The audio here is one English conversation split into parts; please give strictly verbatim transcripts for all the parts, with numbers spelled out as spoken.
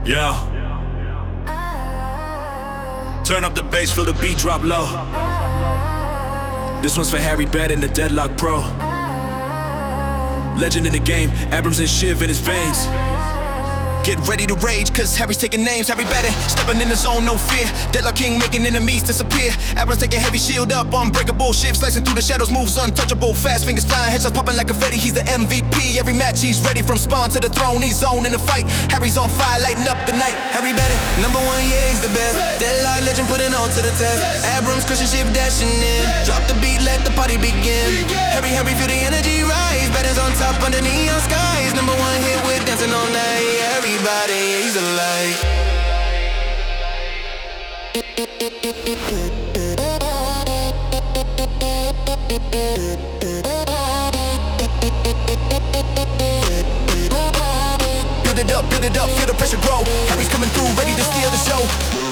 Yeah. Turn up the bass, feel the beat drop low. This one's for Harry Bed and the Deadlock Pro. Legend in the game, Abrams and Shiv in his veins. Get ready to rage, cause Harry's taking names, Harry better. Stepping in the zone, no fear. Deadlock King making enemies disappear. Abrams taking heavy shield up, unbreakable. Shiv slicing through the shadows, moves untouchable. Fast fingers flying, headshots popping like confetti. He's the M V P, every match he's ready. From spawn to the throne, he's on in the fight. Harry's on fire, lighting up the night. Harry better, number one, yeah, he's the best. Deadlock legend putting on to the test. Abrams crushing Shiv, dashing in. Drop the beat, let the party begin. Harry, Harry, feel the energy rise. Better's on top under neon skies. Number one hit with dancing all night. Everybody, he's a light. Build it up, build it up, feel the pressure grow. Harry's coming through, ready to steal the show.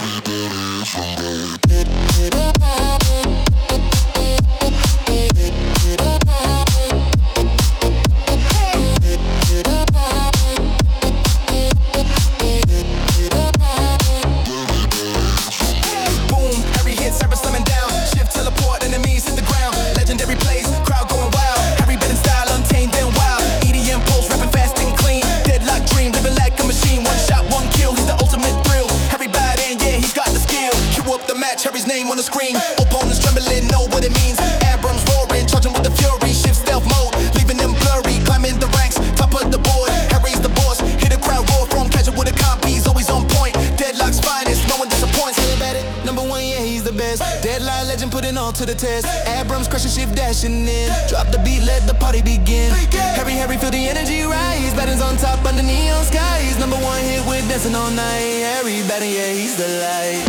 Harry's name on the screen. Opponents trembling, know what it means. Abrams roaring, charging with the fury. Shift stealth mode, leaving them blurry. Climbing the ranks, top of the board. Harry's the boss, hit a crowd roar. From casual with a compies, always on point. Deadlock's finest, no one disappoints. Hey, about it, number one, yeah, he's the best. Deadlock legend putting all to the test. Abrams crushing Shift, dashing in. Drop the beat, let the party begin. Harry, Harry, feel the energy rise. Battens on top under neon skies. Number one hit with dancing all night. Harry batting, yeah, he's the light.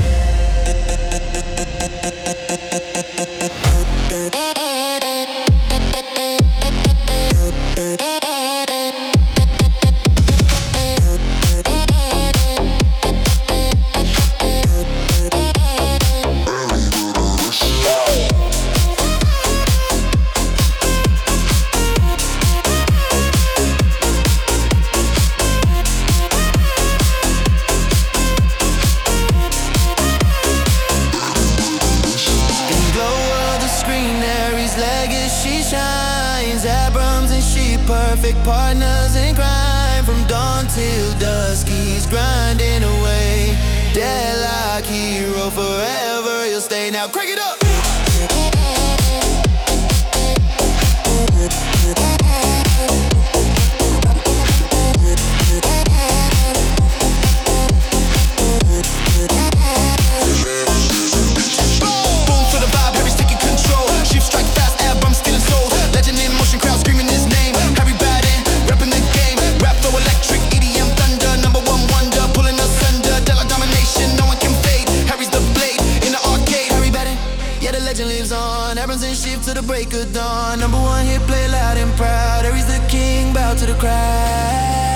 Perfect partners in crime. From dawn till dusk, he's grinding away. Deadlock hero forever, he'll stay. Now crank it up. Boom for the vibe, Harry's taking control. Shift strike fast, Abrams stealing souls. Legend in motion, crowd screaming his name. Lives on, Abrams and Shift to the break of dawn. Number one hit, play loud and proud. Harry's the king, bow to the crowd.